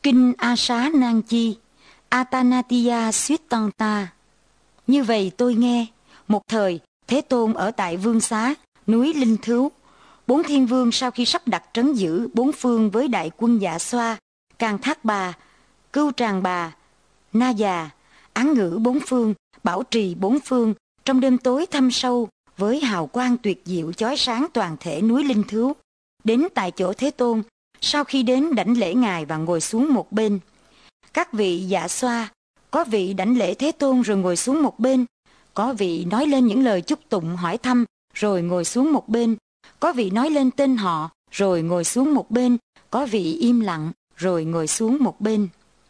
Kinh A Xá Nan Chi, Atanatiya Suttanta. Như vậy tôi nghe, một thời Thế Tôn ở tại Vương Xá, núi Linh Thứu. 4 thiên vương sau khi sắp đặt trấn giữ 4 phương với đại quân Dạ Xoa, Càng Thác Bà, Cưu Tràng Bà, Na Già, án ngữ 4 phương, bảo trì 4 phương, trong đêm tối thâm sâu với hào quang tuyệt diệu chói sáng toàn thể núi Linh Thứu. Đến tại chỗ Thế Tôn, sau khi đến đảnh lễ Ngài và ngồi xuống một bên. Các vị Dạ Xoa, có vị đảnh lễ Thế Tôn rồi ngồi xuống một bên, có vị nói lên những lời chúc tụng hỏi thăm rồi ngồi xuống một bên, có vị nói lên tên họ rồi ngồi xuống một bên, có vị im lặng rồi ngồi xuống một bên.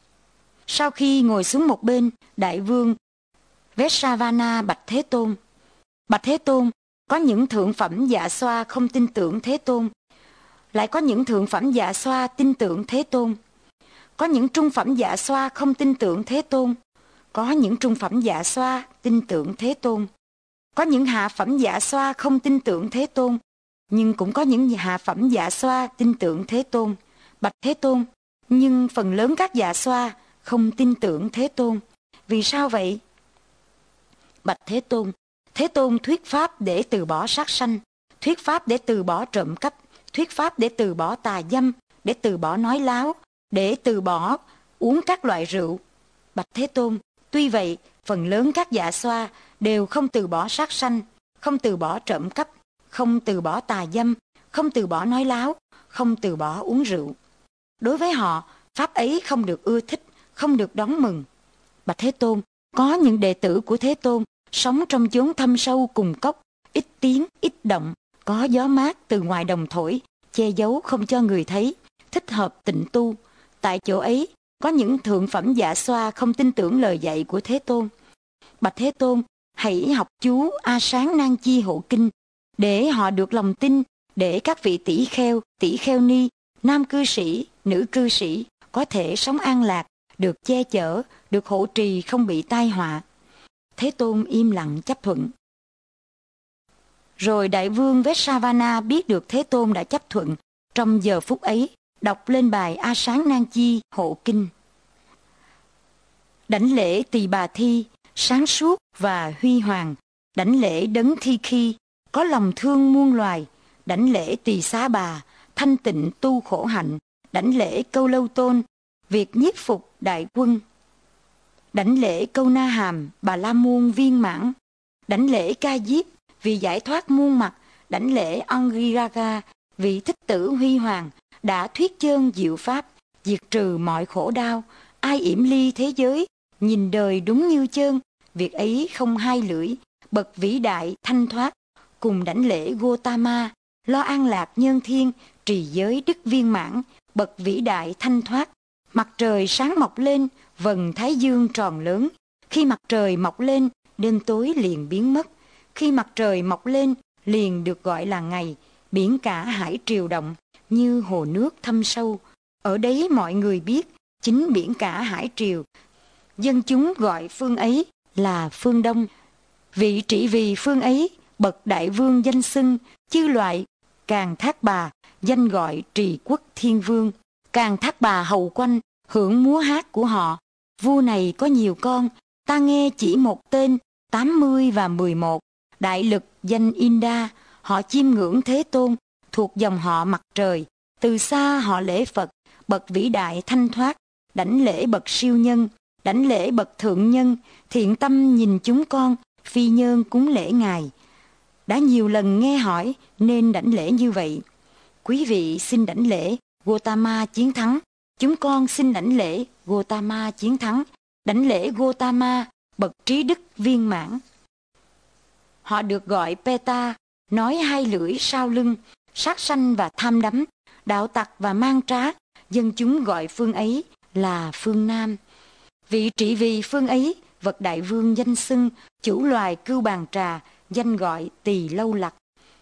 Sau khi ngồi xuống một bên, Đại vương Vessavana bạch Thế Tôn: Bạch Thế Tôn, có những thượng phẩm Dạ Xoa không tin tưởng Thế Tôn, lại có những thượng phẩm Dạ Xoa tin tưởng Thế Tôn. Có những trung phẩm Dạ Xoa không tin tưởng Thế Tôn, có những trung phẩm Dạ Xoa tin tưởng Thế Tôn. Có những hạ phẩm Dạ Xoa không tin tưởng Thế Tôn, nhưng cũng có những hạ phẩm Dạ Xoa tin tưởng Thế Tôn. Bạch Thế Tôn, nhưng phần lớn các Dạ Xoa không tin tưởng Thế Tôn. Vì sao vậy? Bạch Thế Tôn, Thế Tôn thuyết pháp để từ bỏ sát sanh, thuyết pháp để từ bỏ trộm cắp, thuyết pháp để từ bỏ tà dâm, để từ bỏ nói láo, để từ bỏ uống các loại rượu. Bạch Thế Tôn, tuy vậy, phần lớn các Dạ Xoa đều không từ bỏ sát sanh, không từ bỏ trộm cắp, không từ bỏ tà dâm, không từ bỏ nói láo, không từ bỏ uống rượu. Đối với họ, pháp ấy không được ưa thích, không được đón mừng. Bạch Thế Tôn, có những đệ tử của Thế Tôn sống trong chốn thâm sâu cùng cốc, ít tiếng, ít động, có gió mát từ ngoài đồng thổi, che giấu không cho người thấy, thích hợp tịnh tu. Tại chỗ ấy, có những thượng phẩm Dạ Xoa không tin tưởng lời dạy của Thế Tôn. Bạch Thế Tôn, hãy học chú A Sáng Nan Chi Hộ Kinh, để họ được lòng tin, để các vị tỷ kheo ni, nam cư sĩ, nữ cư sĩ có thể sống an lạc, được che chở, được hộ trì không bị tai họa. Thế Tôn im lặng chấp thuận. Rồi Đại vương Vessavana biết được Thế Tôn đã chấp thuận, trong giờ phút ấy đọc lên bài A Sáng Nan Chi Hộ Kinh. Đảnh lễ Tỳ Bà Thi, sáng suốt và huy hoàng, đảnh lễ Đấng Thi Khi, có lòng thương muôn loài, đảnh lễ Tỳ Xá Bà, thanh tịnh tu khổ hạnh, đảnh lễ Câu Lâu Tôn, việc nhiếp phục đại quân, đảnh lễ Câu Na Hàm, Bà La Môn viên mãn, đảnh lễ Ca Diếp, vì giải thoát muôn mặt, đảnh lễ Angiraga, vị thích tử huy hoàng, đã thuyết chơn diệu pháp, diệt trừ mọi khổ đau. Ai yểm ly thế giới, nhìn đời đúng như chơn, việc ấy không hai lưỡi, bậc vĩ đại thanh thoát. Cùng đảnh lễ Gotama, lo an lạc nhân thiên, trì giới đức viên mãn, bậc vĩ đại thanh thoát. Mặt trời sáng mọc lên, vầng thái dương tròn lớn. Khi mặt trời mọc lên, đêm tối liền biến mất. Khi mặt trời mọc lên, liền được gọi là ngày. Biển cả hải triều động, như hồ nước thâm sâu. Ở đấy mọi người biết, chính biển cả hải triều. Dân chúng gọi phương ấy là phương Đông. Vị trị vì phương ấy, bậc đại vương danh xưng, chư loại Càng Thác Bà, danh gọi Trì Quốc Thiên Vương. Càng Thác Bà hầu quanh, hưởng múa hát của họ. Vua này có nhiều con, ta nghe chỉ một tên, 80 và 11. Đại lực danh Inda, họ chiêm ngưỡng Thế Tôn, thuộc dòng họ mặt trời. Từ xa họ lễ Phật, bậc vĩ đại thanh thoát, đảnh lễ bậc siêu nhân, đảnh lễ bậc thượng nhân, thiện tâm nhìn chúng con, phi nhơn cúng lễ Ngài. Đã nhiều lần nghe hỏi nên đảnh lễ như vậy. Quý vị xin đảnh lễ Gotama chiến thắng, chúng con xin đảnh lễ Gotama chiến thắng, đảnh lễ Gotama, bậc trí đức viên mãn. Họ được gọi Peta, nói hai lưỡi sau lưng, sát sanh và tham đắm, đạo tặc và mang trá. Dân chúng gọi phương ấy là phương Nam. Vị trị vì phương ấy, vật đại vương danh xưng, chủ loài Cưu Bàn Trà, danh gọi Tỳ Lâu Lặc.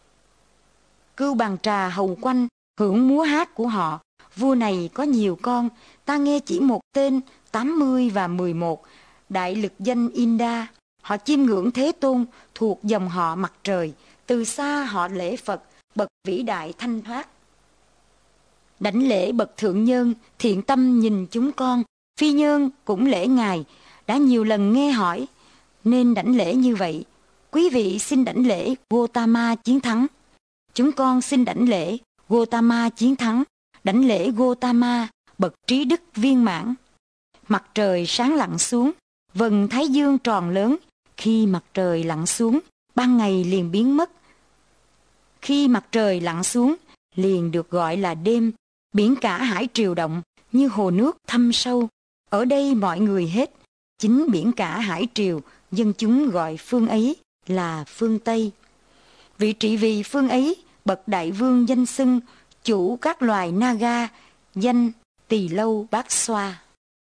Cưu Bàn Trà hầu quanh, hưởng múa hát của họ. Vua này có nhiều con, ta nghe chỉ một tên, 80 và 11. Đại lực danh Inda, họ chiêm ngưỡng Thế Tôn, thuộc dòng họ mặt trời. Từ xa họ lễ Phật, bậc vĩ đại thanh thoát. Đảnh lễ bậc thượng nhân, thiện tâm nhìn chúng con, phi nhân cũng lễ Ngài, đã nhiều lần nghe hỏi, nên đảnh lễ như vậy. Quý vị xin đảnh lễ Gotama chiến thắng. Chúng con xin đảnh lễ Gotama chiến thắng, đảnh lễ Gotama, bậc trí đức viên mãn. Mặt trời sáng lặn xuống, vầng thái dương tròn lớn. Khi mặt trời lặn xuống, ban ngày liền biến mất. Khi mặt trời lặn xuống, liền được gọi là đêm. Biển cả hải triều động, như hồ nước thâm sâu. Ở đây mọi người hết. Chính biển cả hải triều, dân chúng gọi phương ấy là phương Tây. Vị trị vì phương ấy, bậc đại vương danh xưng, chủ các loài Naga, danh Tỳ Lâu Bát Xoa.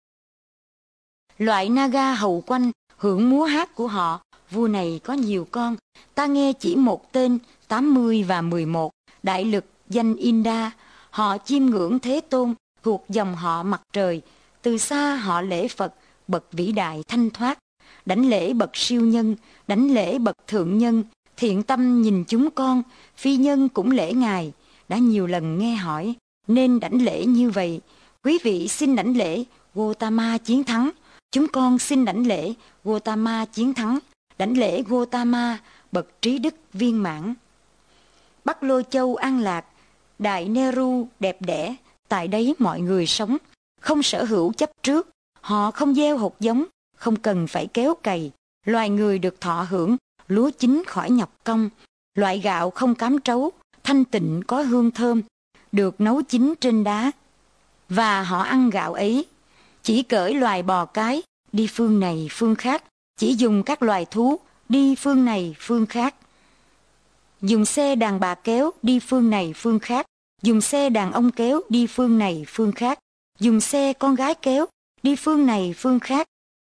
Loại Naga hầu quanh, hưởng múa hát của họ. Vua này có nhiều con, ta nghe chỉ một tên, 80 và 11, đại lực danh Inda. Họ chiêm ngưỡng Thế Tôn, thuộc dòng họ mặt trời. Từ xa họ lễ Phật, bậc vĩ đại thanh thoát. Đảnh lễ bậc siêu nhân, đảnh lễ bậc thượng nhân, thiện tâm nhìn chúng con, phi nhân cũng lễ Ngài. Đã nhiều lần nghe hỏi, nên đảnh lễ như vậy. Quý vị xin đảnh lễ Gotama chiến thắng. Chúng con xin đảnh lễ Gotama chiến thắng, đảnh lễ Gotama, bậc trí đức viên mãn. Bắc Lô Châu an lạc, Đại Nehru đẹp đẽ, tại đấy mọi người sống, không sở hữu chấp trước, họ không gieo hột giống, không cần phải kéo cày. Loài người được thọ hưởng lúa chín khỏi nhọc công, loại gạo không cám trấu, thanh tịnh có hương thơm, được nấu chín trên đá. Và họ ăn gạo ấy, chỉ cởi loài bò cái, đi phương này phương khác, chỉ dùng các loài thú, đi phương này phương khác. Dùng xe đàn bà kéo, đi phương này phương khác, dùng xe đàn ông kéo, đi phương này phương khác, dùng xe con gái kéo, đi phương này phương khác,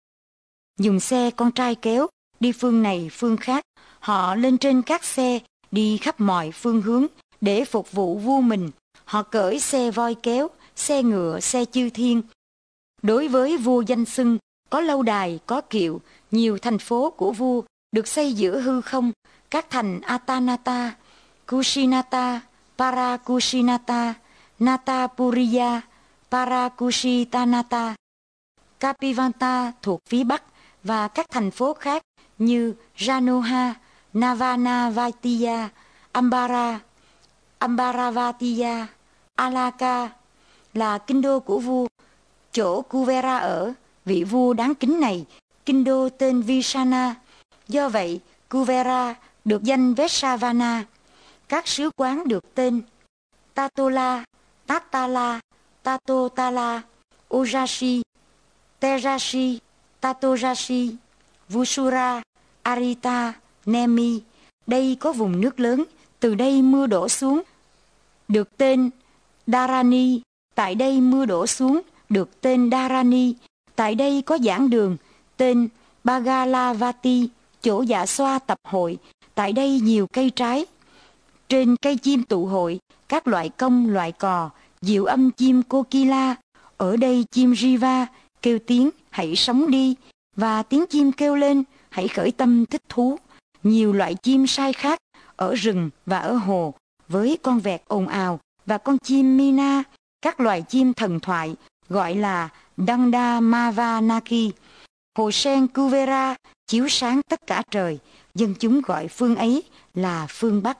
dùng xe con trai kéo, đi phương này phương khác. Họ lên trên các xe, đi khắp mọi phương hướng, để phục vụ vua mình. Họ cởi xe voi kéo, xe ngựa, xe chư thiên. Đối với vua danh xưng, có lâu đài, có kiệu, nhiều thành phố của vua được xây giữa hư không. Các thành Atanata, Kushinata, Parakushinata, Natapuriya, Parakushitanata, Kapivanta thuộc phía Bắc, và các thành phố khác như Janoha, Navanavatiya, Ambara, Ambaravatiya, Alaka là kinh đô của vua. Chỗ Kuvera ở, vị vua đáng kính này, kinh đô tên Vishana. Do vậy, Kuvera được danh Vesavana. Các sứ quán được tên Tatola, Tatala, Tatotala, Ojashi, Tejashi, Tatojashi, Vusura, Arita, Nemi. Đây có vùng nước lớn, từ đây mưa đổ xuống, được tên Dharani. Tại đây mưa đổ xuống, được tên Dharani. Tại đây có giảng đường, tên Bagalavati, chỗ dạ xoa tập hội. Tại đây nhiều cây trái. Trên cây chim tụ hội, các loại công, loại cò, diệu âm chim Kokila. Ở đây chim Riva kêu tiếng hãy sống đi, và tiếng chim kêu lên hãy khởi tâm thích thú. Nhiều loại chim sai khác ở rừng và ở hồ, với con vẹt ồn ào và con chim Mina. Các loài chim thần thoại gọi là Danda Mavanaki. Hồ sen Kuvera chiếu sáng tất cả trời, dân chúng gọi phương ấy là phương Bắc.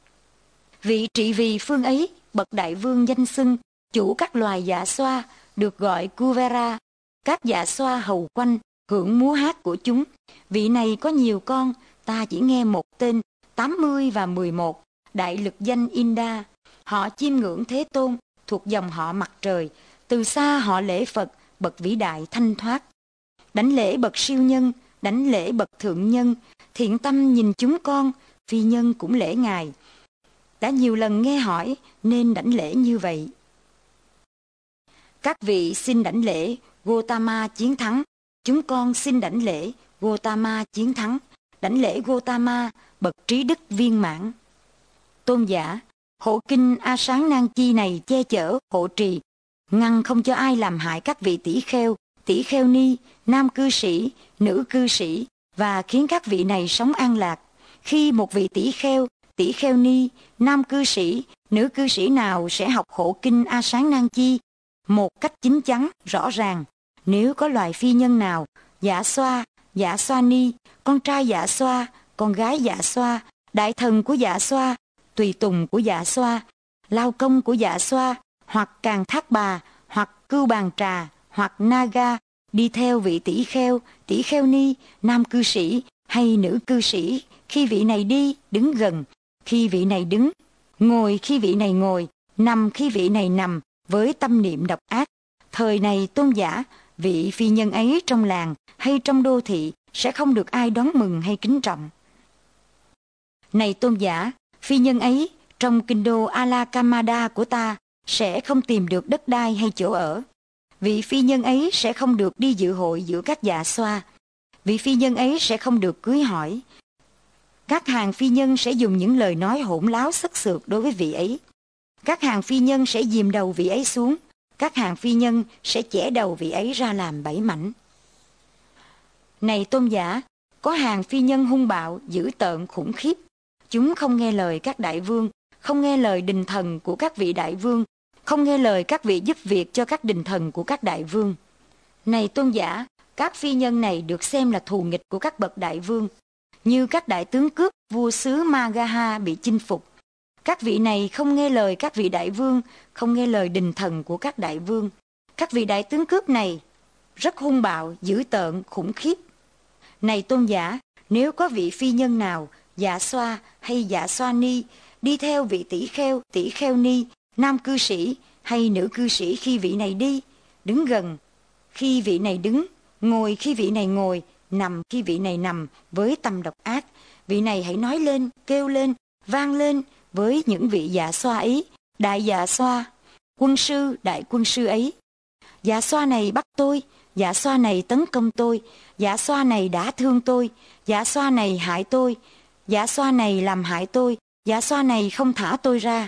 Vị trị vì phương ấy, bậc đại vương danh xưng, chủ các loài dạ xoa, được gọi Kuvera. Các dạ xoa hầu quanh, hưởng múa hát của chúng. Vị này có nhiều con, ta chỉ nghe một tên, 80 và 11, đại lực danh Inda. Họ chiêm ngưỡng Thế Tôn, thuộc dòng họ mặt trời. Từ xa họ lễ Phật, bậc vĩ đại thanh thoát. Đảnh lễ bậc siêu nhân, đảnh lễ bậc thượng nhân, thiện tâm nhìn chúng con, phi nhân cũng lễ Ngài. Đã nhiều lần nghe hỏi, nên đảnh lễ như vậy. Các vị xin đảnh lễ Gotama chiến thắng. Chúng con xin đảnh lễ Gotama chiến thắng, đảnh lễ Gotama, bậc trí đức viên mãn. Tôn giả, hộ kinh A Sáng Nang Chi này che chở, hộ trì, ngăn không cho ai làm hại các vị tỷ kheo ni, nam cư sĩ, nữ cư sĩ, và khiến các vị này sống an lạc. Khi một vị tỷ kheo tỷ kheo ni, nam cư sĩ, nữ cư sĩ nào sẽ học hộ kinh A Sáng Nan Chi một cách chín chắn, rõ ràng. Nếu có loài phi nhân nào, dạ xoa ni, con trai dạ xoa, con gái dạ xoa, đại thần của dạ xoa, tùy tùng của dạ xoa, lao công của dạ xoa, hoặc càng thác bà, hoặc cưu bàn trà, hoặc naga, đi theo vị tỷ kheo ni, nam cư sĩ hay nữ cư sĩ, khi vị này đi, đứng gần, khi vị này đứng, ngồi khi vị này ngồi, nằm khi vị này nằm, với tâm niệm độc ác. Thời này tôn giả, vị phi nhân ấy trong làng hay trong đô thị sẽ không được ai đón mừng hay kính trọng. Này tôn giả, phi nhân ấy trong kinh đô Alakamada của ta sẽ không tìm được đất đai hay chỗ ở. Vị phi nhân ấy sẽ không được đi dự hội giữa các dạ xoa. Vị phi nhân ấy sẽ không được cưới hỏi. Các hàng phi nhân sẽ dùng những lời nói hỗn láo sất sượt đối với vị ấy. Các hàng phi nhân sẽ dìm đầu vị ấy xuống. Các hàng phi nhân sẽ chẻ đầu vị ấy ra làm 7 mảnh. Này tôn giả, có hàng phi nhân hung bạo, dữ tợn, khủng khiếp. Chúng không nghe lời các đại vương, không nghe lời đình thần của các vị đại vương, không nghe lời các vị giúp việc cho các đình thần của các đại vương. Này tôn giả, các phi nhân này được xem là thù nghịch của các bậc đại vương, như các đại tướng cướp vua xứ Magaha bị chinh phục. Các vị này không nghe lời các vị đại vương, không nghe lời đình thần của các đại vương. Các vị đại tướng cướp này rất hung bạo, dữ tợn, khủng khiếp. Này tôn giả, nếu có vị phi nhân nào, dạ xoa hay dạ xoa ni, đi theo vị tỷ kheo ni, nam cư sĩ hay nữ cư sĩ khi vị này đi, đứng gần khi vị này đứng, ngồi khi vị này ngồi, nằm khi vị này nằm, với tâm độc ác, vị này hãy nói lên, kêu lên, vang lên với những vị dạ xoa ấy, đại dạ xoa, quân sư, đại quân sư ấy. Dạ xoa này bắt tôi, dạ xoa này tấn công tôi, dạ xoa này đã thương tôi, dạ xoa này hại tôi, dạ xoa này làm hại tôi, dạ xoa này không thả tôi ra.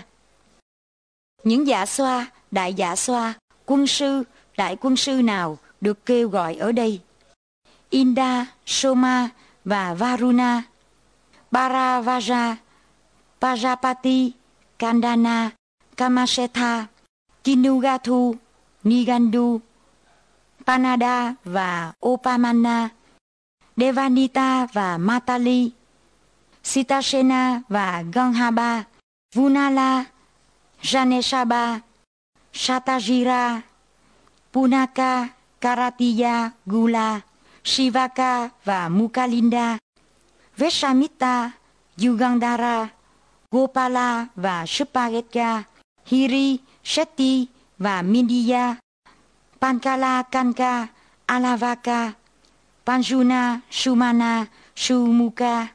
Những dạ xoa, quân sư, đại quân sư nào được kêu gọi ở đây? Inda, Soma và Varuna, Paravaja, Pajapati, Kandana, Kamasetha, Kinugathu, Nigandu, Panada và Opamana, Devanita và Matali, Sitasena và Ganghaba, Vunala, Janesaba, Satajira, Punaka, Karatiya, Gula, Shivaka và Mukalinda, Veshamita, Yugandhara, Gopala và Supagetya, Hiri, Shetty và Mindiya, Pankala, Kanka, Alavaka, Panjuna, Sumana, Sumuka,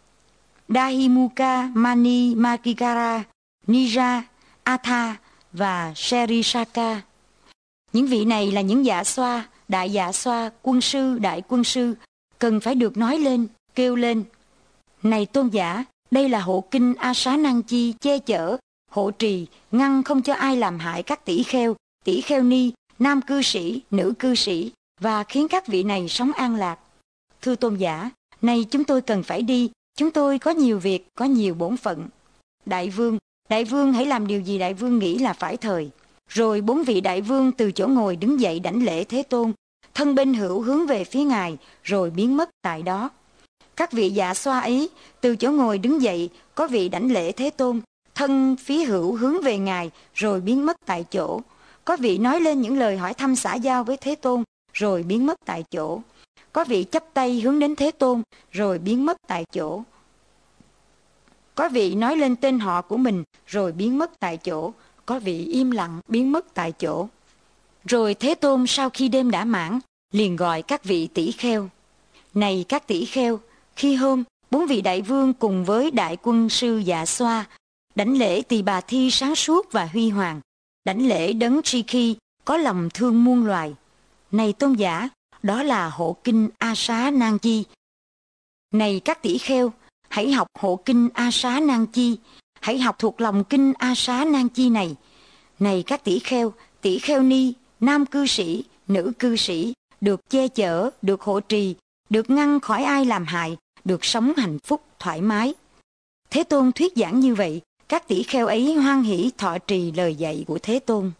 Dahimuka, Mani, Makikara, Nija, Atha và Sherisaka. Những vị này là những dạ xoa, đại dạ xoa, quân sư, đại quân sư, cần phải được nói lên, kêu lên. Này tôn giả, đây là hộ kinh A Xá Nan Chi che chở, hộ trì, ngăn không cho ai làm hại các tỷ kheo ni, nam cư sĩ, nữ cư sĩ, và khiến các vị này sống an lạc. Thưa tôn giả, này chúng tôi cần phải đi, chúng tôi có nhiều việc, có nhiều bổn phận. Đại vương hãy làm điều gì đại vương nghĩ là phải thời. Rồi 4 vị đại vương từ chỗ ngồi đứng dậy đảnh lễ Thế Tôn, thân bên hữu hướng về phía ngài, rồi biến mất tại đó. Các vị dạ xoa ấy từ chỗ ngồi đứng dậy, có vị đảnh lễ Thế Tôn, thân phía hữu hướng về ngài, rồi biến mất tại chỗ. Có vị nói lên những lời hỏi thăm xã giao với Thế Tôn, rồi biến mất tại chỗ. Có vị chắp tay hướng đến Thế Tôn, rồi biến mất tại chỗ. Có vị nói lên tên họ của mình, rồi biến mất tại chỗ. Có vị im lặng biến mất tại chỗ. Rồi Thế Tôn sau khi đêm đã mãn, liền gọi các vị tỷ kheo. Này các tỷ kheo, khi hôm 4 vị đại vương cùng với đại quân sư dạ xoa đảnh lễ Tỳ Bà Thi sáng suốt và huy hoàng, đảnh lễ đấng Tri Khi có lòng thương muôn loài. Này tôn giả, đó là hộ kinh A Xá Nan Chi. Này các tỷ kheo, hãy học hộ kinh A Xá Nan Chi, hãy học thuộc lòng kinh A Xá Nan Chi này. Này các tỷ kheo ni, nam cư sĩ, nữ cư sĩ, được che chở, được hộ trì, được ngăn khỏi ai làm hại, được sống hạnh phúc thoải mái. Thế Tôn thuyết giảng như vậy, các tỷ kheo ấy hoan hỷ thọ trì lời dạy của Thế Tôn.